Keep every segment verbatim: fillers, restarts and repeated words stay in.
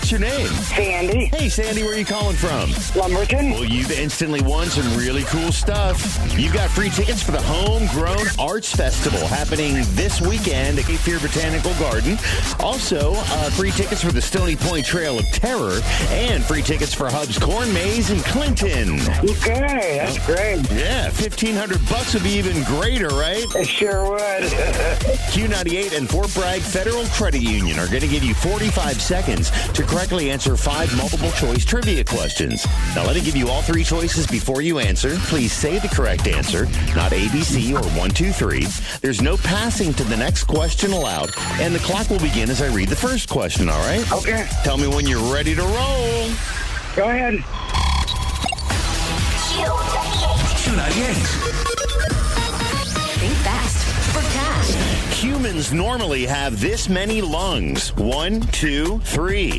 what's your name? Sandy. Hey, Sandy, where are you calling from? Lumberton. Well, you've instantly won some really cool stuff. You got free tickets for the Homegrown Arts Festival happening this weekend at Cape Fear Botanical Garden. Also, uh, free tickets for the Stony Point Trail of Terror and free tickets for Hub's Corn Maze in Clinton. Okay, that's great. Yeah, fifteen hundred bucks would be even greater, right? It sure would. Q ninety-eight and Fort Bragg Federal Credit Union are going to give you forty-five seconds to correctly answer five multiple-choice trivia questions. Now, let me give you all three choices before you answer. Please say the correct answer, not A, B, C, or one, two, three. There's no passing to the next question allowed, and the clock will begin as I read the first question, all right? Okay. Tell me when you're ready to roll. Go ahead. Q ninety-eight. Think fast for cash. Humans normally have this many lungs. One, two, three.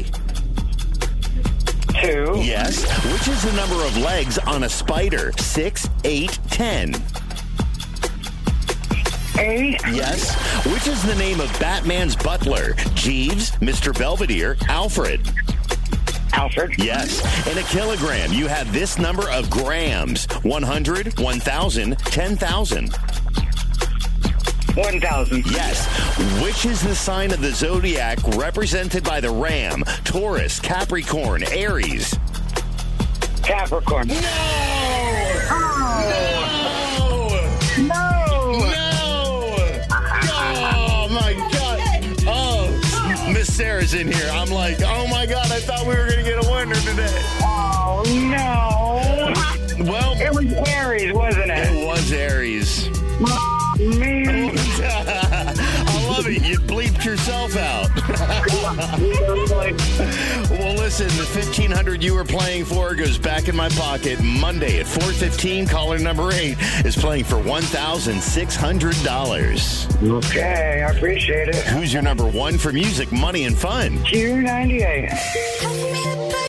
Two. Yes. Which is the number of legs on a spider? Six, eight, ten. Eight. Yes. Which is the name of Batman's butler? Jeeves, Mister Belvedere, Alfred. Alfred. Yes. In a kilogram, you have this number of grams. one hundred, one thousand, ten thousand. One thousand. Yes. Which is the sign of the zodiac represented by the ram? Taurus, Capricorn, Aries. Capricorn. No! No. No! Oh, my God. Oh, Miss Sarah's in here. I'm like, oh, my God, I thought we were going to get a winner today. Oh, no. Well, It was Aries, wasn't it? it was Aries. Me. I love it. You bleeped yourself out. Well, listen, the fifteen hundred you were playing for goes back in my pocket. Monday at four fifteen, caller number eight is playing for one thousand six hundred dollars. Okay, I appreciate it. Who's your number one for music, money, and fun? Q ninety-eight.